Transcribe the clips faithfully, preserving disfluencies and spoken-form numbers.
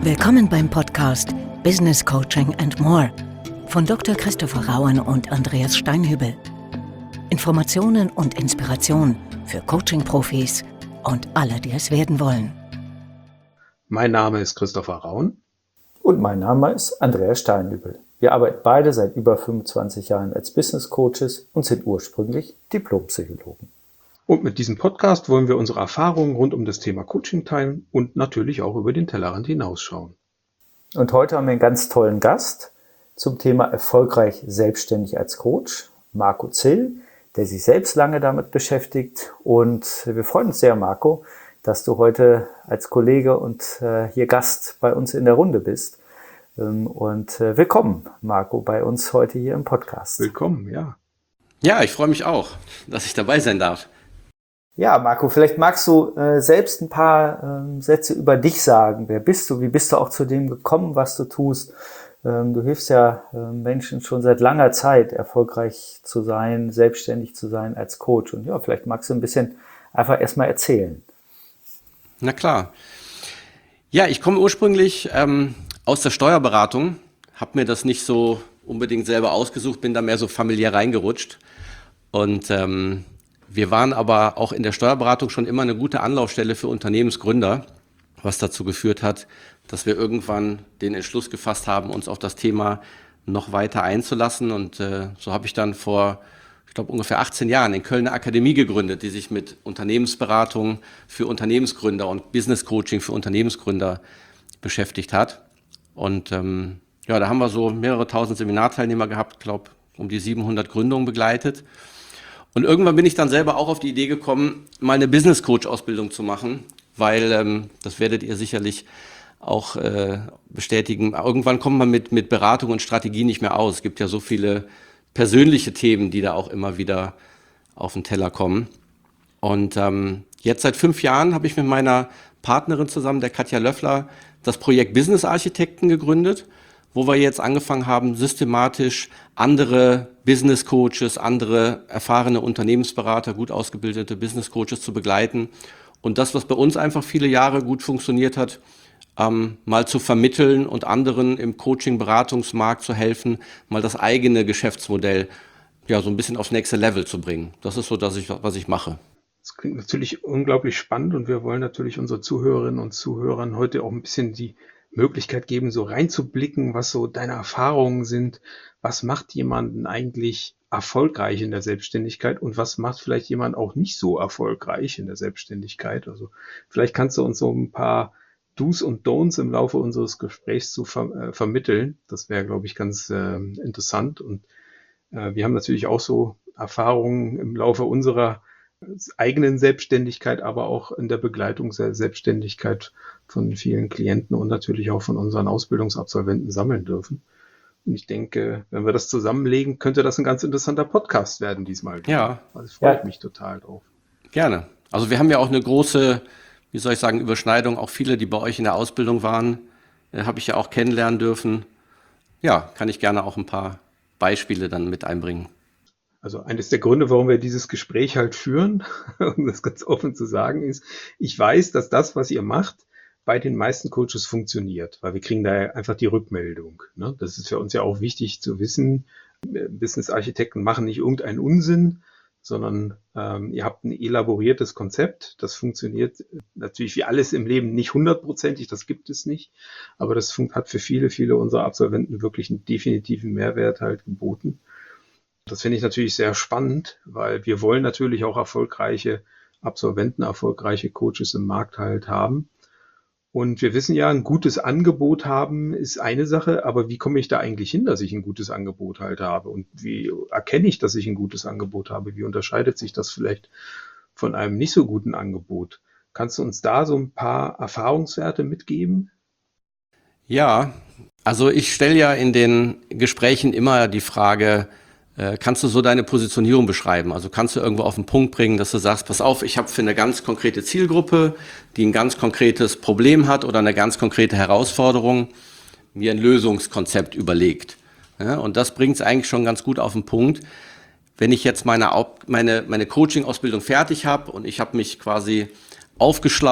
Willkommen beim Podcast Business Coaching and More von Doktor Christopher Rauen und Andreas Steinhübel. Informationen und Inspiration für Coaching-Profis und alle, die es werden wollen. Mein Name ist Christopher Rauen. Und mein Name ist Andreas Steinhübel. Wir arbeiten beide seit über fünfundzwanzig Jahren als Business Coaches und sind ursprünglich Diplompsychologen. Und mit diesem Podcast wollen wir unsere Erfahrungen rund um das Thema Coaching teilen und natürlich auch über den Tellerrand hinausschauen. Und heute haben wir einen ganz tollen Gast zum Thema erfolgreich selbstständig als Coach, Marco Zill, der sich selbst lange damit beschäftigt. Und wir freuen uns sehr, Marco, dass du heute als Kollege und äh, hier Gast bei uns in der Runde bist. Ähm, und äh, willkommen, Marco, bei uns heute hier im Podcast. Willkommen, ja. Ja, ich freue mich auch, dass ich dabei sein darf. Ja, Marco, vielleicht magst du äh, selbst ein paar ähm, Sätze über dich sagen. Wer bist du? Wie bist du auch zu dem gekommen, was du tust? Ähm, du hilfst ja äh, Menschen schon seit langer Zeit, erfolgreich zu sein, selbstständig zu sein als Coach. Und ja, vielleicht magst du ein bisschen einfach erstmal erzählen. Na klar. Ja, ich komme ursprünglich ähm, aus der Steuerberatung, habe mir das nicht so unbedingt selber ausgesucht, bin da mehr so familiär reingerutscht. Und ähm, wir waren aber auch in der Steuerberatung schon immer eine gute Anlaufstelle für Unternehmensgründer, was dazu geführt hat, dass wir irgendwann den Entschluss gefasst haben, uns auf das Thema noch weiter einzulassen. Und äh, so habe ich dann vor, ich glaube, ungefähr achtzehn Jahren in Köln eine Akademie gegründet, die sich mit Unternehmensberatung für Unternehmensgründer und Business Coaching für Unternehmensgründer beschäftigt hat. Und ähm, ja, da haben wir so mehrere tausend Seminarteilnehmer gehabt, glaube um die siebenhundert Gründungen begleitet. Und irgendwann bin ich dann selber auch auf die Idee gekommen, mal eine Business Coach Ausbildung zu machen, weil, ähm, das werdet ihr sicherlich auch äh, bestätigen, irgendwann kommt man mit, mit Beratung und Strategie nicht mehr aus. Es gibt ja so viele persönliche Themen, die da auch immer wieder auf den Teller kommen. Und ähm, jetzt seit fünf Jahren habe ich mit meiner Partnerin zusammen, der Katja Löffler, das Projekt Business Architekten gegründet, wo wir jetzt angefangen haben, systematisch andere Business Coaches, andere erfahrene Unternehmensberater, gut ausgebildete Business Coaches zu begleiten und das, was bei uns einfach viele Jahre gut funktioniert hat, ähm, mal zu vermitteln und anderen im Coaching-Beratungsmarkt zu helfen, mal das eigene Geschäftsmodell ja so ein bisschen aufs nächste Level zu bringen. Das ist so, dass ich, was ich mache. Das klingt natürlich unglaublich spannend und wir wollen natürlich unseren Zuhörerinnen und Zuhörern heute auch ein bisschen die Möglichkeit geben, so reinzublicken, was so deine Erfahrungen sind. Was macht jemanden eigentlich erfolgreich in der Selbstständigkeit und was macht vielleicht jemand auch nicht so erfolgreich in der Selbstständigkeit? Also vielleicht kannst du uns so ein paar Do's und Don'ts im Laufe unseres Gesprächs zu ver- äh, vermitteln. Das wäre, glaube ich, ganz äh, interessant. Und äh, wir haben natürlich auch so Erfahrungen im Laufe unserer eigenen Selbstständigkeit, aber auch in der Begleitung der Selbstständigkeit von vielen Klienten und natürlich auch von unseren Ausbildungsabsolventen sammeln dürfen. Und ich denke, wenn wir das zusammenlegen, könnte das ein ganz interessanter Podcast werden diesmal. Ja. Also ich freue Ja. mich total drauf. Gerne. Also wir haben ja auch eine große, wie soll ich sagen, Überschneidung. Auch viele, die bei euch in der Ausbildung waren, äh, habe ich ja auch kennenlernen dürfen. Ja, kann ich gerne auch ein paar Beispiele dann mit einbringen. Also eines der Gründe, warum wir dieses Gespräch halt führen, um das ganz offen zu sagen, ist, ich weiß, dass das, was ihr macht, bei den meisten Coaches funktioniert, weil wir kriegen da einfach die Rückmeldung. Ne? Das ist für uns ja auch wichtig zu wissen. Business-Architekten machen nicht irgendeinen Unsinn, sondern ähm, ihr habt ein elaboriertes Konzept. Das funktioniert natürlich wie alles im Leben nicht hundertprozentig, das gibt es nicht. Aber das fun- hat für viele, viele unserer Absolventen wirklich einen definitiven Mehrwert halt geboten. Das finde ich natürlich sehr spannend, weil wir wollen natürlich auch erfolgreiche Absolventen, erfolgreiche Coaches im Markt halt haben. Und wir wissen ja, ein gutes Angebot haben ist eine Sache, aber wie komme ich da eigentlich hin, dass ich ein gutes Angebot halt habe? Und wie erkenne ich, dass ich ein gutes Angebot habe? Wie unterscheidet sich das vielleicht von einem nicht so guten Angebot? Kannst du uns da so ein paar Erfahrungswerte mitgeben? Ja, also ich stelle ja in den Gesprächen immer die Frage, äh, kannst du so deine Positionierung beschreiben? Also kannst du irgendwo auf den Punkt bringen, dass du sagst, pass auf, ich habe für eine ganz konkrete Zielgruppe, die ein ganz konkretes Problem hat oder eine ganz konkrete Herausforderung, mir ein Lösungskonzept überlegt. Ja, und das bringt es eigentlich schon ganz gut auf den Punkt. Wenn ich jetzt meine, meine, meine Coaching-Ausbildung fertig habe und ich habe mich quasi aufgeschlaut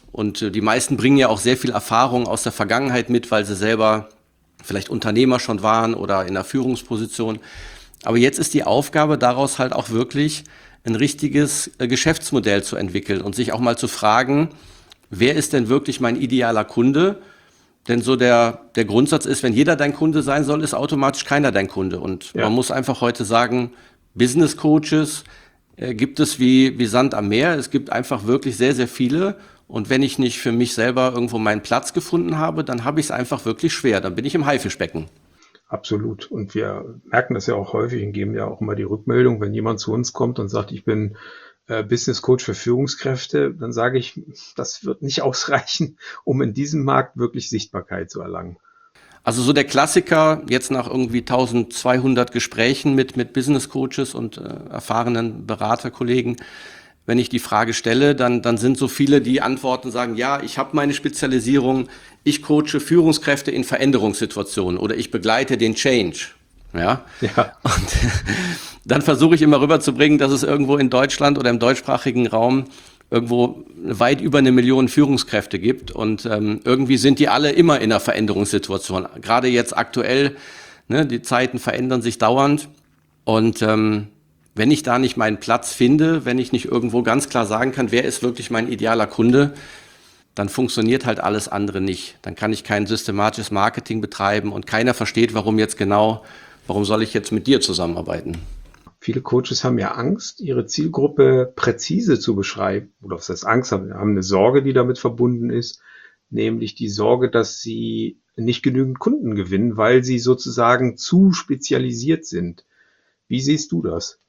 Und äh, die meisten bringen ja auch sehr viel Erfahrung aus der Vergangenheit mit, weil sie selber vielleicht Unternehmer schon waren oder in einer Führungsposition. Aber jetzt ist die Aufgabe, daraus halt auch wirklich ein richtiges äh, Geschäftsmodell zu entwickeln und sich auch mal zu fragen, wer ist denn wirklich mein idealer Kunde? Denn so der, der Grundsatz ist, wenn jeder dein Kunde sein soll, ist automatisch keiner dein Kunde. Und ja. man muss einfach heute sagen, Business Coaches äh, gibt es wie, wie Sand am Meer. Es gibt einfach wirklich sehr, sehr viele. Und wenn ich nicht für mich selber irgendwo meinen Platz gefunden habe, dann habe ich es einfach wirklich schwer. Dann bin ich im Haifischbecken. Absolut. Und wir merken das ja auch häufig und geben ja auch immer die Rückmeldung, wenn jemand zu uns kommt und sagt, ich bin Business Coach für Führungskräfte, dann sage ich, das wird nicht ausreichen, um in diesem Markt wirklich Sichtbarkeit zu erlangen. Also so der Klassiker, jetzt nach irgendwie zwölfhundert Gesprächen mit, mit Business Coaches und äh, erfahrenen Beraterkollegen, wenn ich die Frage stelle, dann, dann sind so viele, die antworten, sagen, ja, ich habe meine Spezialisierung, ich coache Führungskräfte in Veränderungssituationen oder ich begleite den Change. Ja. ja. Und dann versuche ich immer rüberzubringen, dass es irgendwo in Deutschland oder im deutschsprachigen Raum irgendwo weit über eine Million Führungskräfte gibt. Und ähm, irgendwie sind die alle immer in einer Veränderungssituation. Gerade jetzt aktuell, ne, die Zeiten verändern sich dauernd. Und ähm, wenn ich da nicht meinen Platz finde, wenn ich nicht irgendwo ganz klar sagen kann, wer ist wirklich mein idealer Kunde, dann funktioniert halt alles andere nicht. Dann kann ich kein systematisches Marketing betreiben und keiner versteht, warum jetzt genau, warum soll ich jetzt mit dir zusammenarbeiten? Viele Coaches haben ja Angst, ihre Zielgruppe präzise zu beschreiben. Oder was heißt Angst? Haben eine Sorge, die damit verbunden ist. Nämlich die Sorge, dass sie nicht genügend Kunden gewinnen, weil sie sozusagen zu spezialisiert sind. Wie siehst du das?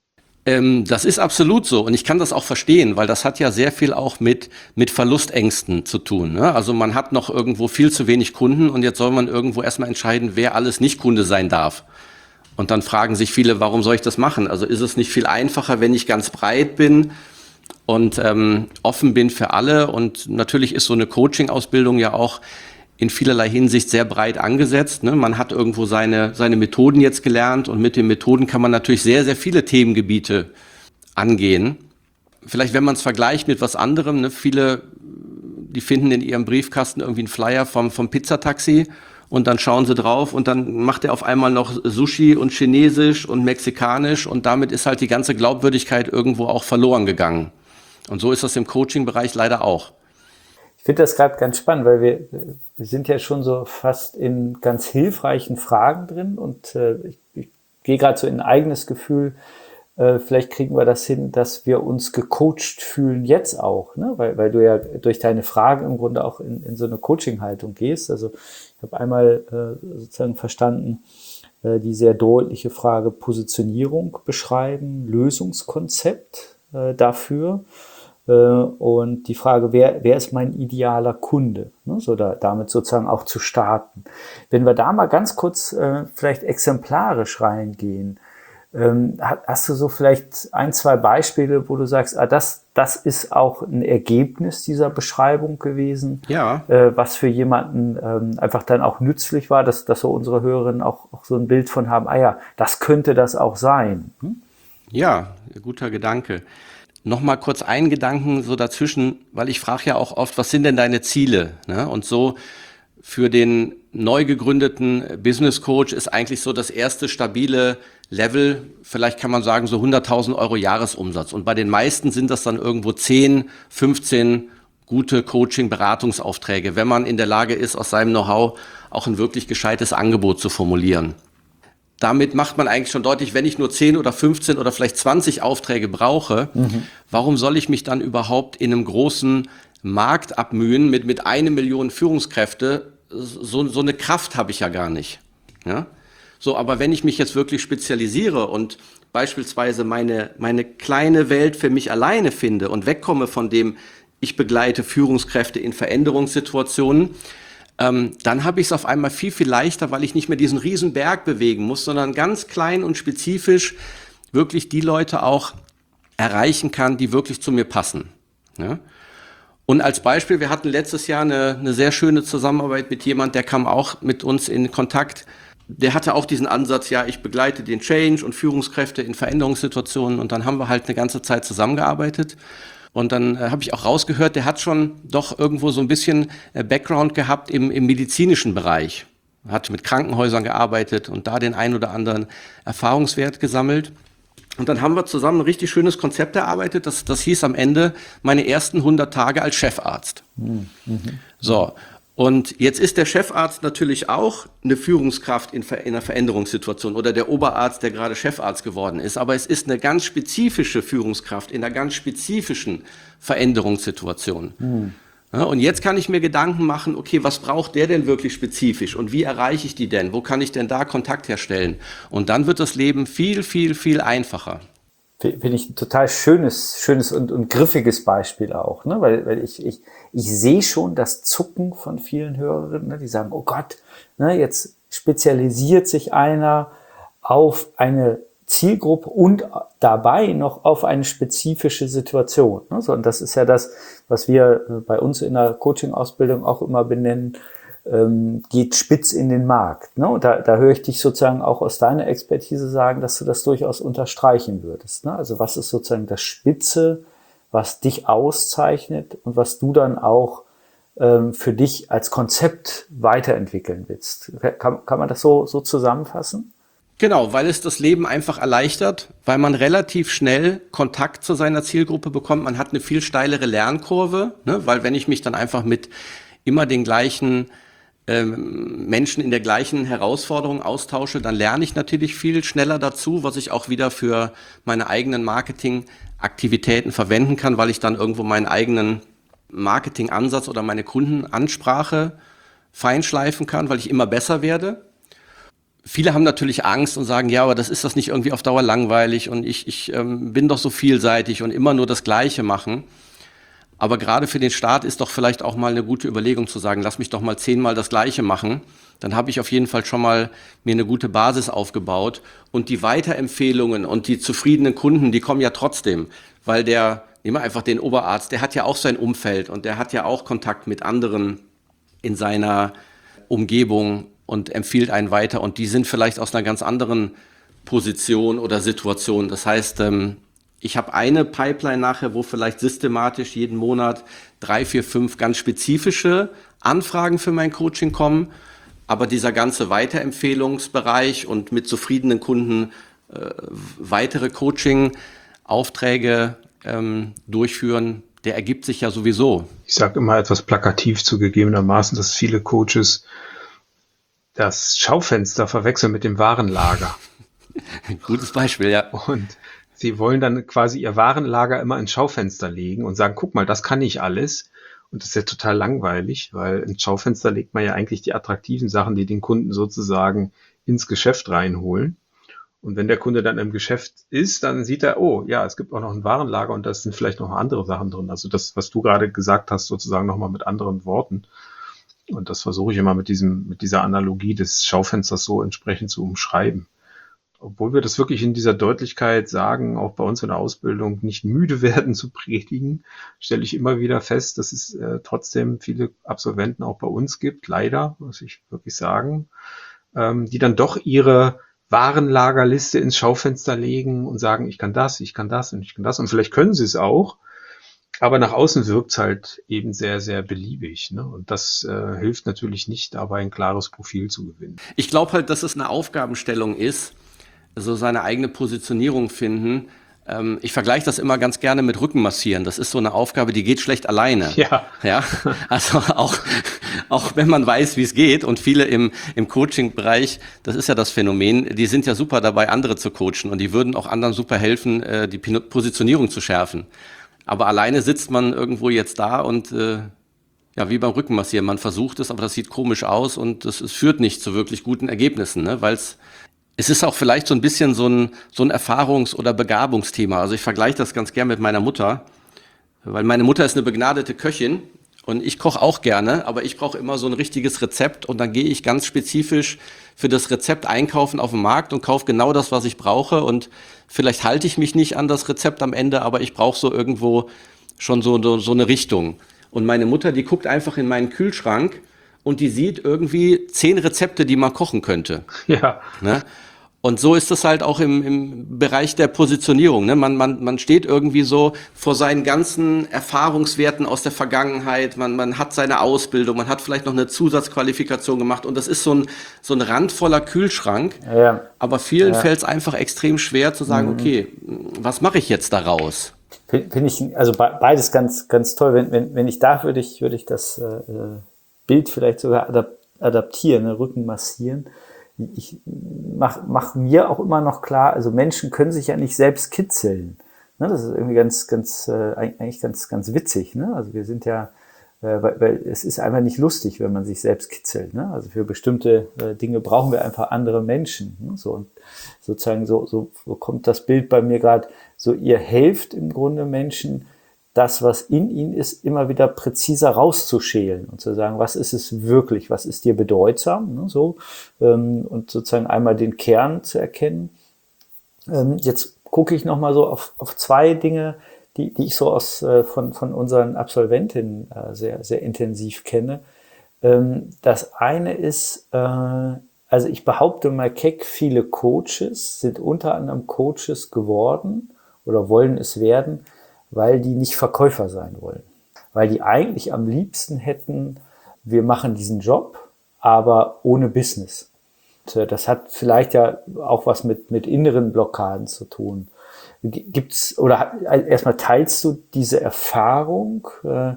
Ähm, das ist absolut so und ich kann das auch verstehen, weil das hat ja sehr viel auch mit, mit Verlustängsten zu tun. Ne? Also man hat noch irgendwo viel zu wenig Kunden und jetzt soll man irgendwo erstmal entscheiden, wer alles nicht Kunde sein darf. Und dann fragen sich viele, warum soll ich das machen? Also ist es nicht viel einfacher, wenn ich ganz breit bin und ähm, offen bin für alle? Und natürlich ist so eine Coaching-Ausbildung ja auch in vielerlei Hinsicht sehr breit angesetzt. Ne? Man hat irgendwo seine, seine Methoden jetzt gelernt und mit den Methoden kann man natürlich sehr, sehr viele Themengebiete angehen. Vielleicht, wenn man es vergleicht mit was anderem, ne? Viele, die finden in ihrem Briefkasten irgendwie einen Flyer vom, vom Pizzataxi und dann schauen sie drauf und dann macht er auf einmal noch Sushi und Chinesisch und Mexikanisch und damit ist halt die ganze Glaubwürdigkeit irgendwo auch verloren gegangen. Und so ist das im Coaching-Bereich leider auch. Ich finde das gerade ganz spannend, weil wir, wir sind ja schon so fast in ganz hilfreichen Fragen drin und äh, ich, ich gehe gerade so in ein eigenes Gefühl, äh, vielleicht kriegen wir das hin, dass wir uns gecoacht fühlen jetzt auch, ne? weil, weil du ja durch deine Fragen im Grunde auch in, in so eine Coaching-Haltung gehst. Also ich habe einmal äh, sozusagen verstanden, äh, die sehr deutliche Frage Positionierung beschreiben, Lösungskonzept äh, dafür. Und die Frage, wer, wer ist mein idealer Kunde? Ne, so da, damit sozusagen auch zu starten. Wenn wir da mal ganz kurz äh, vielleicht exemplarisch reingehen, ähm, hast du so vielleicht ein, zwei Beispiele, wo du sagst, ah, das, das ist auch ein Ergebnis dieser Beschreibung gewesen, ja. äh, was für jemanden ähm, einfach dann auch nützlich war, dass, dass so unsere Hörerinnen auch, auch so ein Bild von haben, ah ja, das könnte das auch sein. Hm? Ja, guter Gedanke. Nochmal kurz einen Gedanken so dazwischen, weil ich frage ja auch oft, was sind denn deine Ziele? Ne? Und so für den neu gegründeten Business Coach ist eigentlich so das erste stabile Level, vielleicht kann man sagen so hunderttausend Euro Jahresumsatz. Und bei den meisten sind das dann irgendwo zehn, fünfzehn gute Coaching-Beratungsaufträge, wenn man in der Lage ist, aus seinem Know-how auch ein wirklich gescheites Angebot zu formulieren. Damit macht man eigentlich schon deutlich, wenn ich nur zehn oder fünfzehn oder vielleicht zwanzig Aufträge brauche, mhm. warum soll ich mich dann überhaupt in einem großen Markt abmühen mit, mit eine Million Führungskräfte? So, so eine Kraft habe ich ja gar nicht. Ja? So, aber wenn ich mich jetzt wirklich spezialisiere und beispielsweise meine, meine kleine Welt für mich alleine finde und wegkomme von dem, ich begleite Führungskräfte in Veränderungssituationen, Ähm, dann habe ich es auf einmal viel, viel leichter, weil ich nicht mehr diesen riesen Berg bewegen muss, sondern ganz klein und spezifisch wirklich die Leute auch erreichen kann, die wirklich zu mir passen. Ja? Und als Beispiel, wir hatten letztes Jahr eine, eine sehr schöne Zusammenarbeit mit jemand, der kam auch mit uns in Kontakt. Der hatte auch diesen Ansatz, ja, ich begleite den Change und Führungskräfte in Veränderungssituationen und dann haben wir halt eine ganze Zeit zusammengearbeitet. Und dann äh, habe ich auch rausgehört, der hat schon doch irgendwo so ein bisschen äh, Background gehabt im, im medizinischen Bereich. Hat mit Krankenhäusern gearbeitet und da den ein oder anderen Erfahrungswert gesammelt. Und dann haben wir zusammen ein richtig schönes Konzept erarbeitet. Das, das hieß am Ende meine ersten hundert Tage als Chefarzt. Mhm. So. Und jetzt ist der Chefarzt natürlich auch eine Führungskraft in, in einer Veränderungssituation oder der Oberarzt, der gerade Chefarzt geworden ist. Aber es ist eine ganz spezifische Führungskraft in einer ganz spezifischen Veränderungssituation. Mhm. Ja, und jetzt kann ich mir Gedanken machen, okay, was braucht der denn wirklich spezifisch und wie erreiche ich die denn? Wo kann ich denn da Kontakt herstellen? Und dann wird das Leben viel, viel, viel einfacher. Finde ich ein total schönes, schönes und, und griffiges Beispiel auch, ne? Weil, weil ich, ich, ich sehe schon das Zucken von vielen Hörerinnen, ne? Die sagen, oh Gott, ne, jetzt spezialisiert sich einer auf eine Zielgruppe und dabei noch auf eine spezifische Situation. Ne? So, und das ist ja das, was wir bei uns in der Coaching-Ausbildung auch immer benennen, ähm, geht spitz in den Markt. Ne? Und da, da höre ich dich sozusagen auch aus deiner Expertise sagen, dass du das durchaus unterstreichen würdest. Ne? Also was ist sozusagen das Spitze, was dich auszeichnet und was du dann auch ähm, für dich als Konzept weiterentwickeln willst? Kann, kann man das so, so zusammenfassen? Genau, weil es das Leben einfach erleichtert, weil man relativ schnell Kontakt zu seiner Zielgruppe bekommt. Man hat eine viel steilere Lernkurve, ne? Weil wenn ich mich dann einfach mit immer den gleichen ähm, Menschen in der gleichen Herausforderung austausche, dann lerne ich natürlich viel schneller dazu, was ich auch wieder für meine eigenen Marketingaktivitäten verwenden kann, weil ich dann irgendwo meinen eigenen Marketingansatz oder meine Kundenansprache feinschleifen kann, weil ich immer besser werde. Viele haben natürlich Angst und sagen, ja, aber das ist das nicht irgendwie auf Dauer langweilig und ich, ich ähm, bin doch so vielseitig und immer nur das Gleiche machen. Aber gerade für den Start ist doch vielleicht auch mal eine gute Überlegung zu sagen, lass mich doch mal zehnmal das Gleiche machen. Dann habe ich auf jeden Fall schon mal mir eine gute Basis aufgebaut. Und die Weiterempfehlungen und die zufriedenen Kunden, die kommen ja trotzdem, weil der, nehmen wir einfach den Oberarzt, der hat ja auch sein Umfeld und der hat ja auch Kontakt mit anderen in seiner Umgebung und empfiehlt einen weiter. Und die sind vielleicht aus einer ganz anderen Position oder Situation. Das heißt, ich habe eine Pipeline nachher, wo vielleicht systematisch jeden Monat drei, vier, fünf ganz spezifische Anfragen für mein Coaching kommen. Aber dieser ganze Weiterempfehlungsbereich und mit zufriedenen Kunden äh, weitere Coaching-Aufträge ähm, durchführen, der ergibt sich ja sowieso. Ich sage immer etwas plakativ zugegebenermaßen, dass viele Coaches das Schaufenster verwechseln mit dem Warenlager. Gutes Beispiel, ja. Und sie wollen dann quasi ihr Warenlager immer ins Schaufenster legen und sagen, guck mal, das kann ich alles. Und das ist ja total langweilig, weil ins Schaufenster legt man ja eigentlich die attraktiven Sachen, die den Kunden sozusagen ins Geschäft reinholen. Und wenn der Kunde dann im Geschäft ist, dann sieht er, oh ja, es gibt auch noch ein Warenlager und da sind vielleicht noch andere Sachen drin. Also das, was du gerade gesagt hast, sozusagen nochmal mit anderen Worten. Und das versuche ich immer mit diesem, mit dieser Analogie des Schaufensters so entsprechend zu umschreiben. Obwohl wir das wirklich in dieser Deutlichkeit sagen, auch bei uns in der Ausbildung nicht müde werden zu predigen, stelle ich immer wieder fest, dass es äh, trotzdem viele Absolventen auch bei uns gibt, leider, muss ich wirklich sagen, ähm, die dann doch ihre Warenlagerliste ins Schaufenster legen und sagen, ich kann das, ich kann das und ich kann das. Und vielleicht können sie es auch, aber nach außen wirkt es halt eben sehr, sehr beliebig. Ne? Und das äh, hilft natürlich nicht, dabei ein klares Profil zu gewinnen. Ich glaube halt, dass es eine Aufgabenstellung ist, so seine eigene Positionierung finden. Ähm, ich vergleiche das immer ganz gerne mit Rückenmassieren. Das ist so eine Aufgabe, die geht schlecht alleine. Ja. Ja. Also auch, auch wenn man weiß, wie es geht und viele im, im Coaching-Bereich, das ist ja das Phänomen, die sind ja super dabei, andere zu coachen und die würden auch anderen super helfen, äh, die Positionierung zu schärfen. Aber alleine sitzt man irgendwo jetzt da und äh, ja, wie beim Rückenmassieren, man versucht es, aber das sieht komisch aus und es, es führt nicht zu wirklich guten Ergebnissen, ne? Weil es es ist auch vielleicht so ein bisschen so ein, so ein Erfahrungs- oder Begabungsthema. Also ich vergleiche das ganz gern mit meiner Mutter, weil meine Mutter ist eine begnadete Köchin und ich koche auch gerne, aber ich brauche immer so ein richtiges Rezept und dann gehe ich ganz spezifisch für das Rezept einkaufen auf dem Markt und kaufe genau das, was ich brauche und vielleicht halte ich mich nicht an das Rezept am Ende, aber ich brauche so irgendwo schon so, so, so eine Richtung. Und meine Mutter, die guckt einfach in meinen Kühlschrank und die sieht irgendwie zehn Rezepte, die man kochen könnte. Ja. Ne? Und so ist es halt auch im, im Bereich der Positionierung. Ne? Man, man, man steht irgendwie so vor seinen ganzen Erfahrungswerten aus der Vergangenheit. Man, man hat seine Ausbildung, man hat vielleicht noch eine Zusatzqualifikation gemacht. Und das ist so ein, so ein randvoller Kühlschrank. Ja. Aber vielen Ja. fällt es einfach extrem schwer zu sagen, okay, was mache ich jetzt daraus? Finde ich, also be- beides ganz, ganz toll. Wenn, wenn, wenn ich darf, würde ich, würde ich das äh, Bild vielleicht sogar adap- adaptieren, ne? Rücken massieren. Ich mache mach mir auch immer noch klar, also Menschen können sich ja nicht selbst kitzeln. Ne? Das ist irgendwie ganz, ganz, äh, eigentlich ganz, ganz witzig. Ne? Also wir sind ja, äh, weil, weil es ist einfach nicht lustig, wenn man sich selbst kitzelt. Ne? Also für bestimmte äh, Dinge brauchen wir einfach andere Menschen. Ne? So, und sozusagen so, so, so kommt das Bild bei mir gerade, so ihr helft im Grunde Menschen, das, was in ihnen ist, immer wieder präziser rauszuschälen und zu sagen, was ist es wirklich, was ist dir bedeutsam, ne, so, ähm, und sozusagen einmal den Kern zu erkennen. Ähm, jetzt gucke ich nochmal so auf, auf zwei Dinge, die, die ich so aus, äh, von, von unseren Absolventinnen äh, sehr, sehr intensiv kenne. Ähm, das eine ist, äh, also ich behaupte mal keck, viele Coaches sind unter anderem Coaches geworden oder wollen es werden, weil die nicht Verkäufer sein wollen. Weil die eigentlich am liebsten hätten, wir machen diesen Job, aber ohne Business. Und das hat vielleicht ja auch was mit, mit inneren Blockaden zu tun. Gibt's, oder erstmal teilst du diese Erfahrung,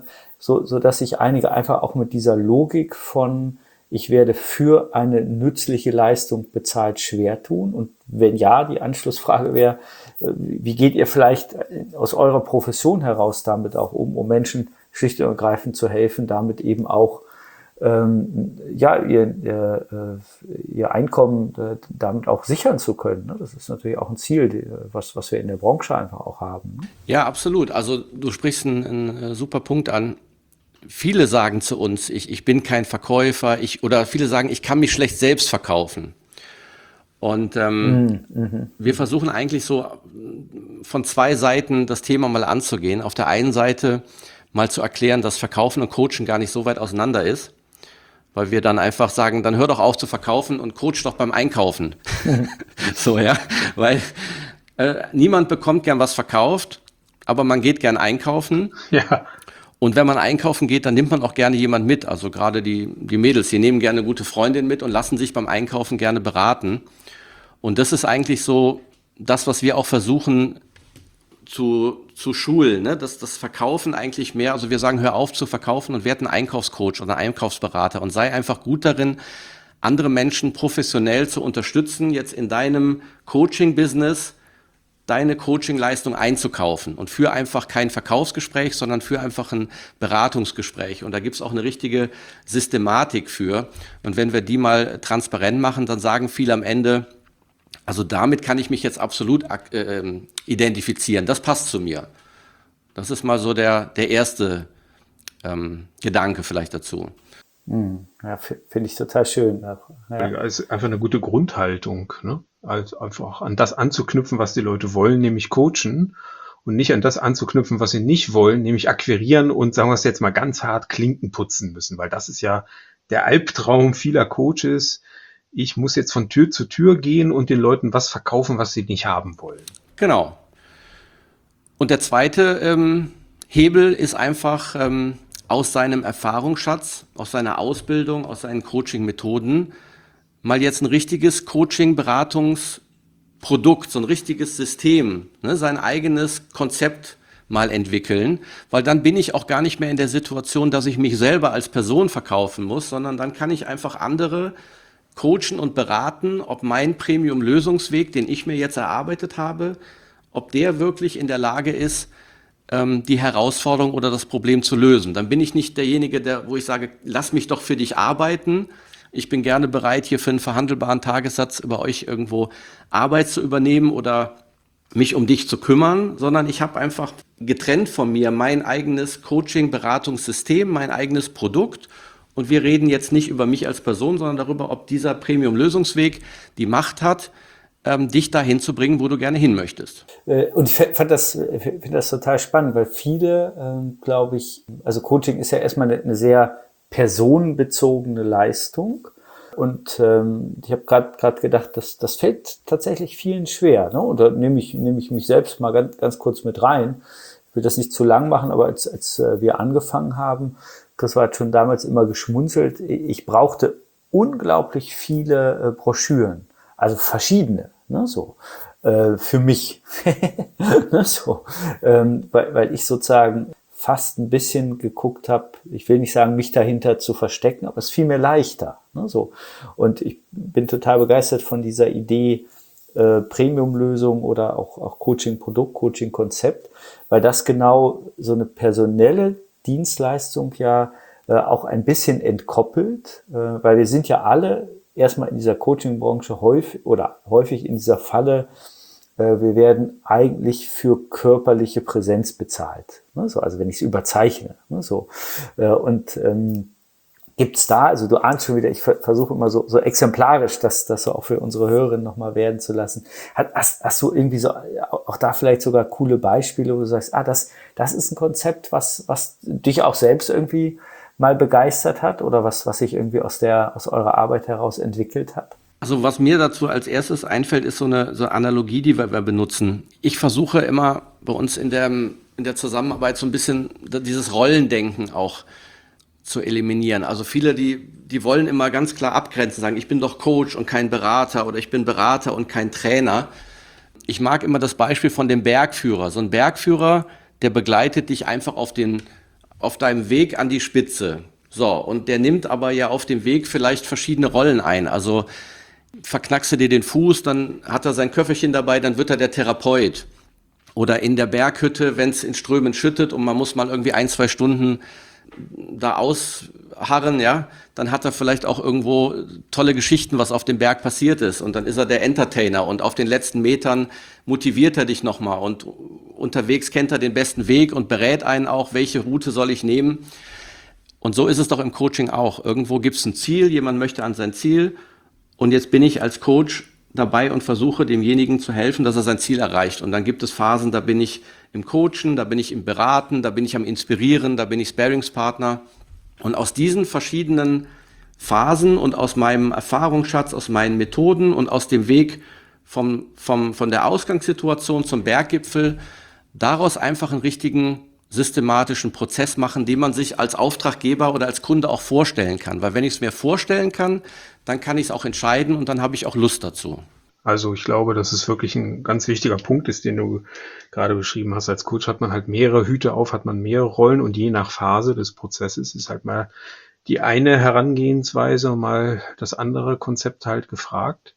so, so dass sich einige einfach auch mit dieser Logik von, ich werde für eine nützliche Leistung bezahlt, schwer tun? Und wenn ja, die Anschlussfrage wäre, wie geht ihr vielleicht aus eurer Profession heraus damit auch um, um Menschen schlicht und ergreifend zu helfen, damit eben auch ähm, ja, ihr, ihr, ihr Einkommen äh, damit auch sichern zu können. Ne? Das ist natürlich auch ein Ziel, die, was, was wir in der Branche einfach auch haben. Ne? Ja, absolut. Also du sprichst einen, einen super Punkt an. Viele sagen zu uns, ich, ich bin kein Verkäufer, ich, oder viele sagen, ich kann mich schlecht selbst verkaufen. Und ähm, mhm. wir versuchen eigentlich so von zwei Seiten das Thema mal anzugehen. Auf der einen Seite mal zu erklären, dass Verkaufen und Coachen gar nicht so weit auseinander ist, weil wir dann einfach sagen, dann hör doch auf zu verkaufen und coach doch beim Einkaufen. So, ja, weil äh, niemand bekommt gern was verkauft, aber man geht gern einkaufen. Ja. Und wenn man einkaufen geht, dann nimmt man auch gerne jemand mit. Also gerade die, die Mädels, die nehmen gerne eine gute Freundin mit und lassen sich beim Einkaufen gerne beraten. Und das ist eigentlich so das, was wir auch versuchen zu, zu schulen, ne? dass das Verkaufen eigentlich mehr, also wir sagen, hör auf zu verkaufen und werd ein Einkaufscoach oder ein Einkaufsberater und sei einfach gut darin, andere Menschen professionell zu unterstützen, jetzt in deinem Coaching-Business deine Coaching-Leistung einzukaufen und für einfach kein Verkaufsgespräch, sondern für einfach ein Beratungsgespräch. Und da gibt's auch eine richtige Systematik für. Und wenn wir die mal transparent machen, dann sagen viele am Ende, also damit kann ich mich jetzt absolut äh, identifizieren. Das passt zu mir. Das ist mal so der, der erste ähm, Gedanke vielleicht dazu. Ja, finde ich total schön. Ja. Ja, es ist einfach eine gute Grundhaltung, ne? Also einfach an das anzuknüpfen, was die Leute wollen, nämlich coachen, und nicht an das anzuknüpfen, was sie nicht wollen, nämlich akquirieren und, sagen wir es jetzt mal ganz hart, Klinken putzen müssen, weil das ist ja der Albtraum vieler Coaches. Ich muss jetzt von Tür zu Tür gehen und den Leuten was verkaufen, was sie nicht haben wollen. Genau. Und der zweite ähm, Hebel ist einfach ähm, aus seinem Erfahrungsschatz, aus seiner Ausbildung, aus seinen Coaching-Methoden mal jetzt ein richtiges Coaching-Beratungsprodukt, so ein richtiges System, ne, sein eigenes Konzept mal entwickeln, weil dann bin ich auch gar nicht mehr in der Situation, dass ich mich selber als Person verkaufen muss, sondern dann kann ich einfach andere coachen und beraten, ob mein Premium-Lösungsweg, den ich mir jetzt erarbeitet habe, ob der wirklich in der Lage ist, ähm, die Herausforderung oder das Problem zu lösen. Dann bin ich nicht derjenige, der, wo ich sage, lass mich doch für dich arbeiten. Ich bin gerne bereit, hier für einen verhandelbaren Tagessatz über euch irgendwo Arbeit zu übernehmen oder mich um dich zu kümmern, sondern ich habe einfach getrennt von mir mein eigenes Coaching-Beratungssystem, mein eigenes Produkt. Und wir reden jetzt nicht über mich als Person, sondern darüber, ob dieser Premium-Lösungsweg die Macht hat, ähm, dich dahin zu bringen, wo du gerne hin möchtest. Und ich fand das, finde das total spannend, weil viele, ähm, glaube ich, also Coaching ist ja erstmal eine, eine sehr personenbezogene Leistung. Und ähm, ich habe gerade gerade gedacht, das, das fällt tatsächlich vielen schwer. Ne? Und da nehme ich, nehme ich mich selbst mal ganz, ganz kurz mit rein. Ich will das nicht zu lang machen, aber als, als wir angefangen haben, Christoph hat schon damals immer geschmunzelt, ich brauchte unglaublich viele äh, Broschüren, also verschiedene, ne, so, äh, für mich, ne, so, ähm, weil, weil ich sozusagen fast ein bisschen geguckt habe, ich will nicht sagen, mich dahinter zu verstecken, aber es fiel mir leichter, ne, so. Und ich bin total begeistert von dieser Idee, äh, Premium-Lösung oder auch, auch Coaching-Produkt, Coaching-Konzept, weil das genau so eine personelle Dienstleistung ja äh, auch ein bisschen entkoppelt, äh, weil wir sind ja alle erstmal in dieser Coaching-Branche häufig oder häufig in dieser Falle, äh, wir werden eigentlich für körperliche Präsenz bezahlt, ne? So, also wenn ich es überzeichne, ne? So, äh, und ähm, gibt's da, also du ahnst schon wieder, ich versuche immer so, so exemplarisch, das, das so auch für unsere Hörerinnen nochmal werden zu lassen. Hast, hast du irgendwie so, auch da vielleicht sogar coole Beispiele, wo du sagst, ah, das, das ist ein Konzept, was, was dich auch selbst irgendwie mal begeistert hat oder was, was sich irgendwie aus der, aus eurer Arbeit heraus entwickelt hat? Also was mir dazu als erstes einfällt, ist so eine, so eine Analogie, die wir, wir benutzen. Ich versuche immer bei uns in der, in der Zusammenarbeit so ein bisschen dieses Rollendenken auch zu eliminieren. Also viele, die, die wollen immer ganz klar abgrenzen, sagen, ich bin doch Coach und kein Berater oder ich bin Berater und kein Trainer. Ich mag immer das Beispiel von dem Bergführer. So ein Bergführer, der begleitet dich einfach auf den, auf deinem Weg an die Spitze. So, und der nimmt aber ja auf dem Weg vielleicht verschiedene Rollen ein. Also verknackst du dir den Fuß, dann hat er sein Köfferchen dabei, dann wird er der Therapeut. Oder in der Berghütte, wenn es in Strömen schüttet und man muss mal irgendwie ein, zwei Stunden da ausharren, ja, dann hat er vielleicht auch irgendwo tolle Geschichten, was auf dem Berg passiert ist. Und dann ist er der Entertainer und auf den letzten Metern motiviert er dich nochmal und unterwegs kennt er den besten Weg und berät einen auch, welche Route soll ich nehmen. Und so ist es doch im Coaching auch. Irgendwo gibt es ein Ziel, jemand möchte an sein Ziel und jetzt bin ich als Coach dabei und versuche demjenigen zu helfen, dass er sein Ziel erreicht. Und dann gibt es Phasen, da bin ich im Coachen, da bin ich im Beraten, da bin ich am Inspirieren, da bin ich Sparringspartner. Und aus diesen verschiedenen Phasen und aus meinem Erfahrungsschatz, aus meinen Methoden und aus dem Weg vom, vom, von der Ausgangssituation zum Berggipfel, daraus einfach einen richtigen systematischen Prozess machen, den man sich als Auftraggeber oder als Kunde auch vorstellen kann. Weil wenn ich es mir vorstellen kann, dann kann ich es auch entscheiden und dann habe ich auch Lust dazu. Also ich glaube, dass es wirklich ein ganz wichtiger Punkt ist, den du gerade beschrieben hast. Als Coach hat man halt mehrere Hüte auf, hat man mehrere Rollen und je nach Phase des Prozesses ist halt mal die eine Herangehensweise und mal das andere Konzept halt gefragt.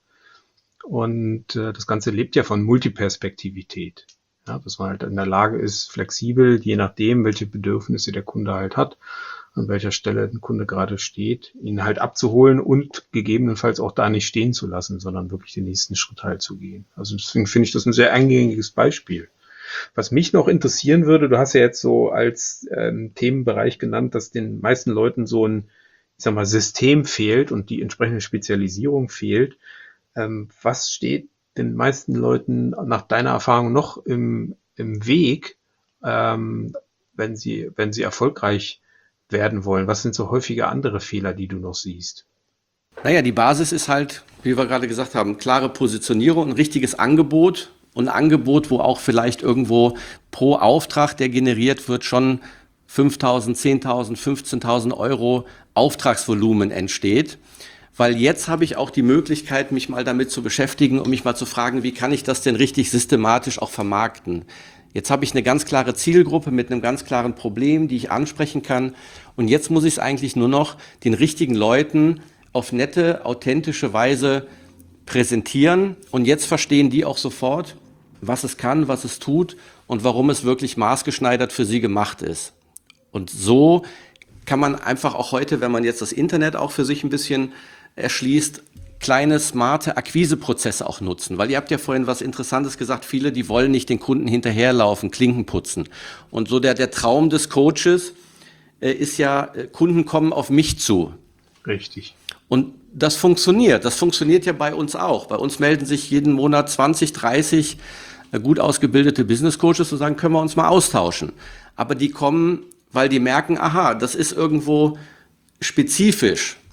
Und äh, das Ganze lebt ja von Multiperspektivität. Ja, dass man halt in der Lage ist, flexibel, je nachdem, welche Bedürfnisse der Kunde halt hat, an welcher Stelle ein Kunde gerade steht, ihn halt abzuholen und gegebenenfalls auch da nicht stehen zu lassen, sondern wirklich den nächsten Schritt halt zu gehen. Also deswegen finde ich das ein sehr eingängiges Beispiel. Was mich noch interessieren würde, du hast ja jetzt so als ähm, Themenbereich genannt, dass den meisten Leuten so ein, ich sag mal, System fehlt und die entsprechende Spezialisierung fehlt. Ähm, was steht den meisten Leuten nach deiner Erfahrung noch im, im Weg, ähm, wenn sie, wenn sie erfolgreich werden wollen? Was sind so häufige andere Fehler, die du noch siehst? Naja, die Basis ist halt, wie wir gerade gesagt haben, klare Positionierung, ein richtiges Angebot und ein Angebot, wo auch vielleicht irgendwo pro Auftrag, der generiert wird, schon fünftausend, zehntausend, fünfzehntausend Euro Auftragsvolumen entsteht. Weil jetzt habe ich auch die Möglichkeit, mich mal damit zu beschäftigen und mich mal zu fragen, wie kann ich das denn richtig systematisch auch vermarkten? Jetzt habe ich eine ganz klare Zielgruppe mit einem ganz klaren Problem, die ich ansprechen kann. Und jetzt muss ich es eigentlich nur noch den richtigen Leuten auf nette, authentische Weise präsentieren. Und jetzt verstehen die auch sofort, was es kann, was es tut und warum es wirklich maßgeschneidert für sie gemacht ist. Und so kann man einfach auch heute, wenn man jetzt das Internet auch für sich ein bisschen erschließt, kleine, smarte Akquiseprozesse auch nutzen. Weil ihr habt ja vorhin was Interessantes gesagt, viele, die wollen nicht den Kunden hinterherlaufen, Klinken putzen. Und so der, der Traum des Coaches äh, ist ja, äh, Kunden kommen auf mich zu. Richtig. Und das funktioniert. Das funktioniert ja bei uns auch. Bei uns melden sich jeden Monat zwanzig, dreißig äh, gut ausgebildete Business Coaches und sagen, können wir uns mal austauschen. Aber die kommen, weil die merken, aha, das ist irgendwo spezifisch.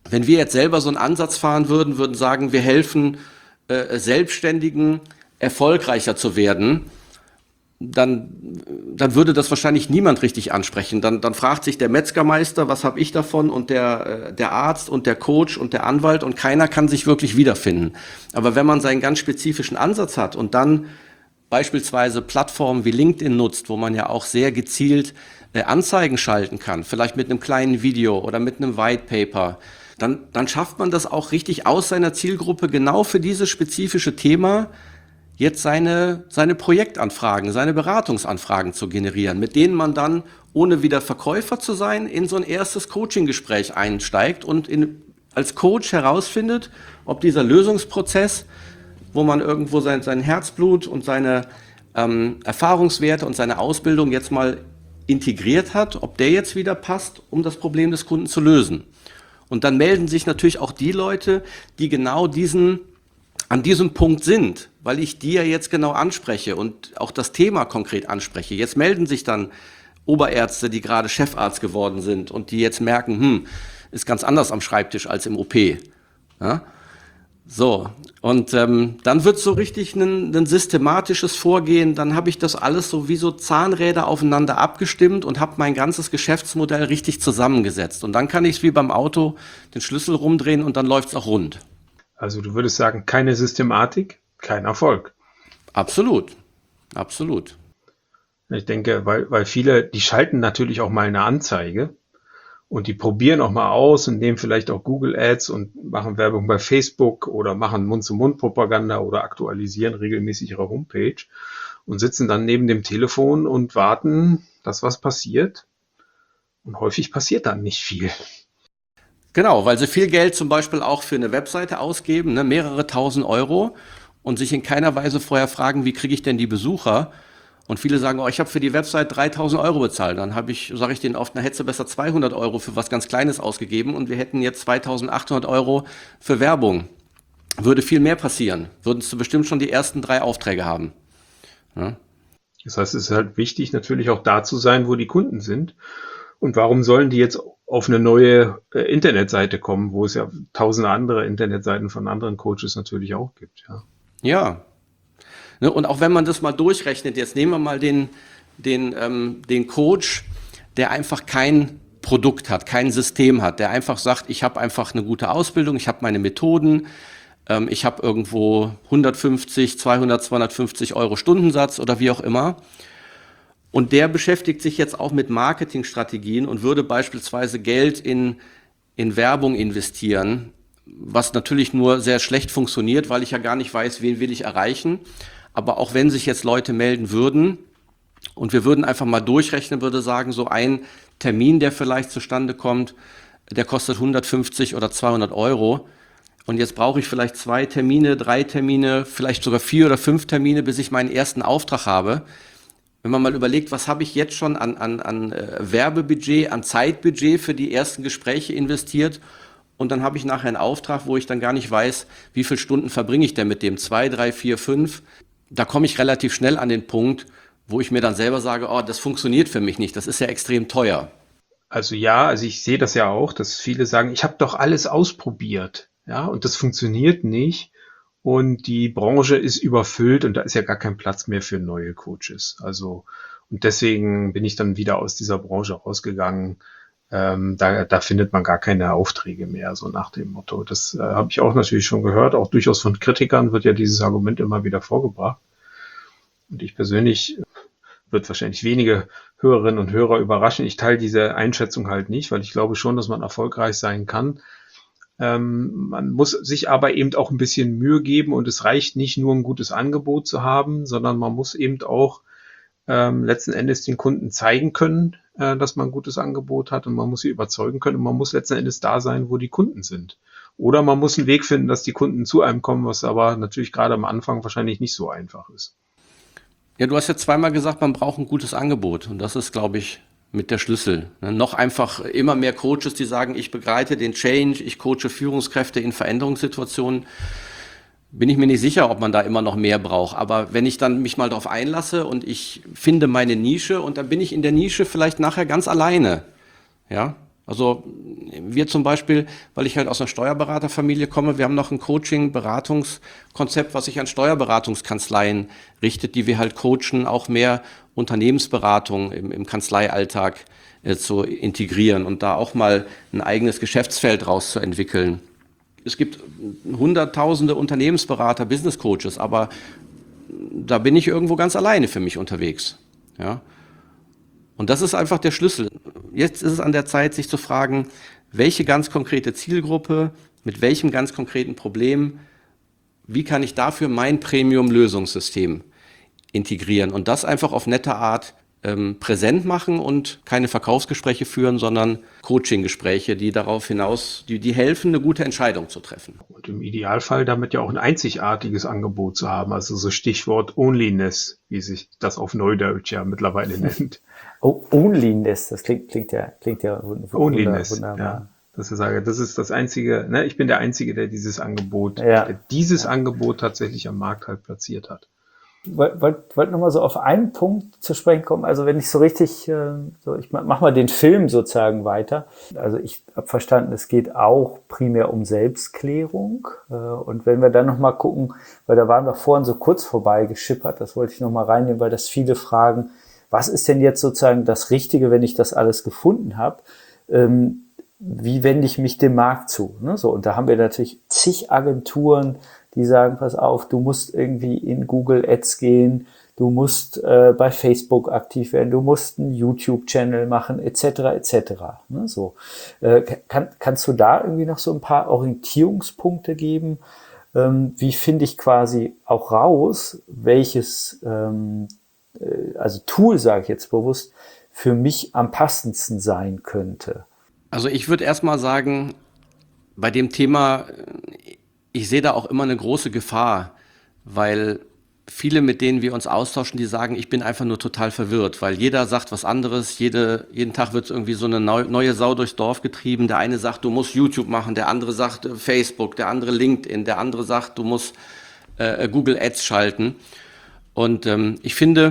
Wenn wir jetzt selber so einen Ansatz fahren würden, würden sagen, wir helfen äh, Selbstständigen, erfolgreicher zu werden, dann, dann würde das wahrscheinlich niemand richtig ansprechen. Dann, dann fragt sich der Metzgermeister, was habe ich davon, und der, der Arzt und der Coach und der Anwalt, und keiner kann sich wirklich wiederfinden. Aber wenn man seinen ganz spezifischen Ansatz hat und dann beispielsweise Plattformen wie LinkedIn nutzt, wo man ja auch sehr gezielt äh, Anzeigen schalten kann, vielleicht mit einem kleinen Video oder mit einem White Paper, dann, dann schafft man das auch richtig aus seiner Zielgruppe genau für dieses spezifische Thema jetzt seine, seine Projektanfragen, seine Beratungsanfragen zu generieren, mit denen man dann, ohne wieder Verkäufer zu sein, in so ein erstes Coaching-Gespräch einsteigt und in, als Coach herausfindet, ob dieser Lösungsprozess, wo man irgendwo sein, sein Herzblut und seine ähm, Erfahrungswerte und seine Ausbildung jetzt mal integriert hat, ob der jetzt wieder passt, um das Problem des Kunden zu lösen. Und dann melden sich natürlich auch die Leute, die genau diesen an diesem Punkt sind, weil ich die ja jetzt genau anspreche und auch das Thema konkret anspreche. Jetzt melden sich dann Oberärzte, die gerade Chefarzt geworden sind und die jetzt merken, hm, ist ganz anders am Schreibtisch als im O P. Ja? So, und ähm, dann wird so richtig ein, ein systematisches Vorgehen, dann habe ich das alles so wie so Zahnräder aufeinander abgestimmt und habe mein ganzes Geschäftsmodell richtig zusammengesetzt. Und dann kann ich es wie beim Auto den Schlüssel rumdrehen und dann läuft es auch rund. Also du würdest sagen, keine Systematik, kein Erfolg. Absolut, absolut. Ich denke, weil, weil viele, die schalten natürlich auch mal eine Anzeige und die probieren auch mal aus und nehmen vielleicht auch Google Ads und machen Werbung bei Facebook oder machen Mund-zu-Mund-Propaganda oder aktualisieren regelmäßig ihre Homepage und sitzen dann neben dem Telefon und warten, dass was passiert. Und häufig passiert dann nicht viel. Genau, weil sie viel Geld zum Beispiel auch für eine Webseite ausgeben, ne, mehrere tausend Euro, und sich in keiner Weise vorher fragen, wie kriege ich denn die Besucher? Und viele sagen, oh, ich habe für die Website dreitausend Euro bezahlt. Dann habe ich, sage ich denen oft, na, hättest du besser zweihundert Euro für was ganz Kleines ausgegeben und wir hätten jetzt zweitausendachthundert Euro für Werbung. Würde viel mehr passieren. Würdest du bestimmt schon die ersten drei Aufträge haben. Ja? Das heißt, es ist halt wichtig, natürlich auch da zu sein, wo die Kunden sind. Und warum sollen die jetzt auf eine neue äh, Internetseite kommen, wo es ja tausende andere Internetseiten von anderen Coaches natürlich auch gibt. Ja. Ja. Ne, und auch wenn man das mal durchrechnet, jetzt nehmen wir mal den, den, ähm, den Coach, der einfach kein Produkt hat, kein System hat, der einfach sagt, ich habe einfach eine gute Ausbildung, ich habe meine Methoden, ähm, ich habe irgendwo hundertfünfzig, zweihundert, zweihundertfünfzig Euro Stundensatz oder wie auch immer. Und der beschäftigt sich jetzt auch mit Marketingstrategien und würde beispielsweise Geld in, in Werbung investieren, was natürlich nur sehr schlecht funktioniert, weil ich ja gar nicht weiß, wen will ich erreichen. Aber auch wenn sich jetzt Leute melden würden und wir würden einfach mal durchrechnen, würde sagen, so ein Termin, der vielleicht zustande kommt, der kostet hundertfünfzig oder zweihundert Euro. Und jetzt brauche ich vielleicht zwei Termine, drei Termine, vielleicht sogar vier oder fünf Termine, bis ich meinen ersten Auftrag habe. Wenn man mal überlegt, was habe ich jetzt schon an, an, an äh, Werbebudget, an Zeitbudget für die ersten Gespräche investiert, und dann habe ich nachher einen Auftrag, wo ich dann gar nicht weiß, wie viele Stunden verbringe ich denn mit dem, zwei, drei, vier, fünf. Da komme ich relativ schnell an den Punkt, wo ich mir dann selber sage, oh, das funktioniert für mich nicht, das ist ja extrem teuer. Also ja, also ich sehe das ja auch, dass viele sagen, ich habe doch alles ausprobiert, ja, und das funktioniert nicht. Und die Branche ist überfüllt und da ist ja gar kein Platz mehr für neue Coaches. Also, und deswegen bin ich dann wieder aus dieser Branche rausgegangen. Ähm, da, da findet man gar keine Aufträge mehr, so nach dem Motto. Das äh, habe ich auch natürlich schon gehört. Auch durchaus von Kritikern wird ja dieses Argument immer wieder vorgebracht. Und ich persönlich, wird wahrscheinlich wenige Hörerinnen und Hörer überraschen. Ich teile diese Einschätzung halt nicht, weil ich glaube schon, dass man erfolgreich sein kann. Ähm, man muss sich aber eben auch ein bisschen Mühe geben und es reicht nicht nur ein gutes Angebot zu haben, sondern man muss eben auch ähm, letzten Endes den Kunden zeigen können, äh, dass man ein gutes Angebot hat, und man muss sie überzeugen können und man muss letzten Endes da sein, wo die Kunden sind. Oder man muss einen Weg finden, dass die Kunden zu einem kommen, was aber natürlich gerade am Anfang wahrscheinlich nicht so einfach ist. Ja, du hast jetzt zweimal gesagt, man braucht ein gutes Angebot, und das ist, glaube ich, mit der Schlüssel. Ne? Noch einfach immer mehr Coaches, die sagen, ich begleite den Change, ich coache Führungskräfte in Veränderungssituationen. Bin ich mir nicht sicher, ob man da immer noch mehr braucht. Aber wenn ich dann mich mal darauf einlasse und ich finde meine Nische, und dann bin ich in der Nische vielleicht nachher ganz alleine. Ja? Also wir zum Beispiel, weil ich halt aus einer Steuerberaterfamilie komme, wir haben noch ein Coaching-Beratungskonzept, was sich an Steuerberatungskanzleien richtet, die wir halt coachen, auch mehr Unternehmensberatung im, im Kanzleialltag äh, zu integrieren und da auch mal ein eigenes Geschäftsfeld rauszuentwickeln. Es gibt hunderttausende Unternehmensberater, Business Coaches, aber da bin ich irgendwo ganz alleine für mich unterwegs. Ja. Und das ist einfach der Schlüssel. Jetzt ist es an der Zeit, sich zu fragen, welche ganz konkrete Zielgruppe, mit welchem ganz konkreten Problem, wie kann ich dafür mein Premium-Lösungssystem integrieren und das einfach auf nette Art ähm, präsent machen und keine Verkaufsgespräche führen, sondern Coaching-Gespräche, die darauf hinaus, die, die helfen, eine gute Entscheidung zu treffen. Und im Idealfall damit ja auch ein einzigartiges Angebot zu haben, also so Stichwort Onlyness, wie sich das auf Neudeutsch ja mittlerweile nennt. Oh, Onlyness, das klingt, klingt ja, klingt ja wunderbar. Onlyness, ja. Dass ich sage, das ist das Einzige, ne, ich bin der Einzige, der dieses Angebot, ja. der dieses ja. Angebot tatsächlich am Markt halt platziert hat. Ich wollte wollt, wollt nochmal so auf einen Punkt zu sprechen kommen. Also wenn ich so richtig, äh, so ich mach mal den Film sozusagen weiter. Also ich habe verstanden, es geht auch primär um Selbstklärung. Äh, und wenn wir dann nochmal gucken, weil da waren wir vorhin so kurz vorbei geschippert, das wollte ich nochmal reinnehmen, weil das viele fragen, was ist denn jetzt sozusagen das Richtige, wenn ich das alles gefunden habe? Ähm, wie wende ich mich dem Markt zu? Ne? So, und da haben wir natürlich zig Agenturen, die sagen, pass auf, du musst irgendwie in Google Ads gehen, du musst äh, bei Facebook aktiv werden, du musst einen YouTube-Channel machen, et cetera et cetera. Ne? So, äh, kann, kannst du da irgendwie noch so ein paar Orientierungspunkte geben? Ähm, wie finde ich quasi auch raus, welches ähm, äh, also Tool, sage ich jetzt bewusst, für mich am passendsten sein könnte? Also ich würde erstmal sagen, bei dem Thema, ich sehe da auch immer eine große Gefahr, weil viele, mit denen wir uns austauschen, die sagen, ich bin einfach nur total verwirrt, weil jeder sagt was anderes, jede, jeden Tag wird irgendwie so eine neu, neue Sau durchs Dorf getrieben. Der eine sagt, du musst YouTube machen, der andere sagt Facebook, der andere LinkedIn, der andere sagt, du musst äh, Google Ads schalten. Und ähm, ich finde,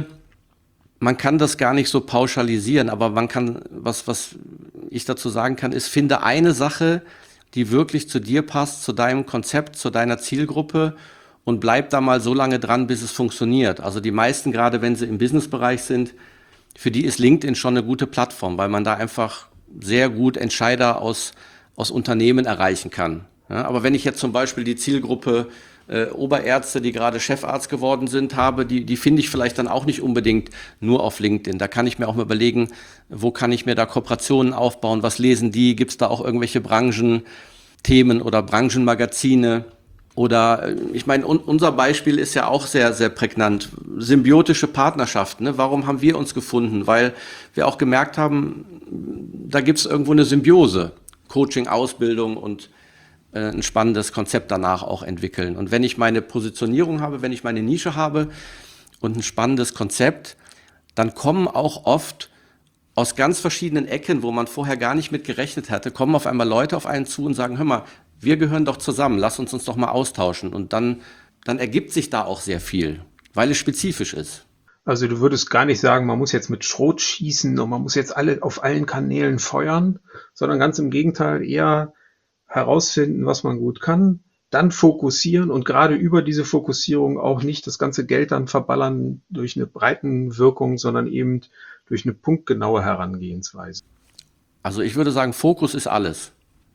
man kann das gar nicht so pauschalisieren, aber man kann, was, was ich dazu sagen kann, ist, finde eine Sache, die wirklich zu dir passt, zu deinem Konzept, zu deiner Zielgruppe und bleib da mal so lange dran, bis es funktioniert. Also die meisten, gerade wenn sie im Businessbereich sind, für die ist LinkedIn schon eine gute Plattform, weil man da einfach sehr gut Entscheider aus, aus Unternehmen erreichen kann. Ja, aber wenn ich jetzt zum Beispiel die Zielgruppe Äh, Oberärzte, die gerade Chefarzt geworden sind, habe, die, die finde ich vielleicht dann auch nicht unbedingt nur auf LinkedIn. Da kann ich mir auch mal überlegen, wo kann ich mir da Kooperationen aufbauen, was lesen die, gibt es da auch irgendwelche Branchenthemen oder Branchenmagazine oder ich meine, un, unser Beispiel ist ja auch sehr, sehr prägnant, symbiotische Partnerschaften. Ne? Warum haben wir uns gefunden? Weil wir auch gemerkt haben, da gibt es irgendwo eine Symbiose, Coaching, Ausbildung und ein spannendes Konzept danach auch entwickeln. Und wenn ich meine Positionierung habe, wenn ich meine Nische habe und ein spannendes Konzept, dann kommen auch oft aus ganz verschiedenen Ecken, wo man vorher gar nicht mit gerechnet hatte, kommen auf einmal Leute auf einen zu und sagen, hör mal, wir gehören doch zusammen, lass uns uns doch mal austauschen. Und dann, dann ergibt sich da auch sehr viel, weil es spezifisch ist. Also du würdest gar nicht sagen, man muss jetzt mit Schrot schießen und man muss jetzt alle auf allen Kanälen feuern, sondern ganz im Gegenteil eher herausfinden, was man gut kann, dann fokussieren und gerade über diese Fokussierung auch nicht das ganze Geld dann verballern durch eine Breitenwirkung, sondern eben durch eine punktgenaue Herangehensweise. Also ich würde sagen, Fokus ist alles.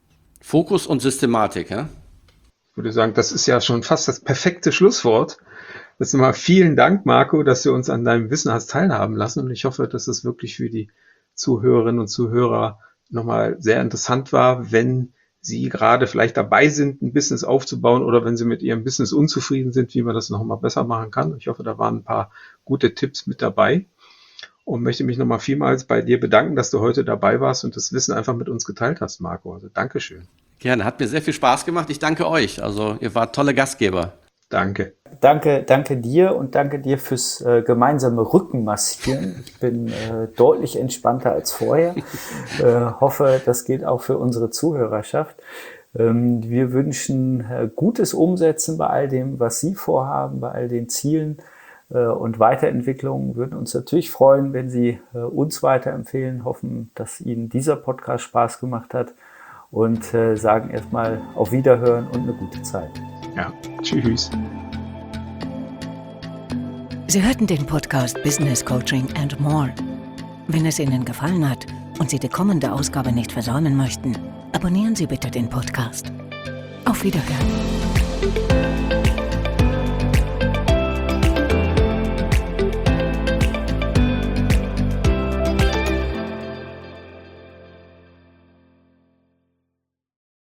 Fokus und Systematik, ja? Ich würde sagen, das ist ja schon fast das perfekte Schlusswort. Das ist mal vielen Dank, Marco, dass du uns an deinem Wissen hast teilhaben lassen und ich hoffe, dass es wirklich für die Zuhörerinnen und Zuhörer nochmal sehr interessant war, wenn Sie gerade vielleicht dabei sind, ein Business aufzubauen oder wenn Sie mit Ihrem Business unzufrieden sind, wie man das noch mal besser machen kann. Ich hoffe, da waren ein paar gute Tipps mit dabei und möchte mich nochmal vielmals bei dir bedanken, dass du heute dabei warst und das Wissen einfach mit uns geteilt hast, Marco. Also Dankeschön. Gerne, hat mir sehr viel Spaß gemacht. Ich danke euch. Also ihr wart tolle Gastgeber. Danke. Danke, danke dir und danke dir fürs äh, gemeinsame Rückenmassieren. Ich bin äh, deutlich entspannter als vorher. Äh, hoffe, das gilt auch für unsere Zuhörerschaft. Ähm, wir wünschen äh, gutes Umsetzen bei all dem, was Sie vorhaben, bei all den Zielen. und Weiterentwicklung. Würden uns natürlich freuen, wenn Sie uns weiterempfehlen, hoffen, dass Ihnen dieser Podcast Spaß gemacht hat und sagen erstmal auf Wiederhören und eine gute Zeit. Ja, tschüss. Sie hörten den Podcast Business Coaching and More. Wenn es Ihnen gefallen hat und Sie die kommende Ausgabe nicht versäumen möchten, abonnieren Sie bitte den Podcast. Auf Wiederhören.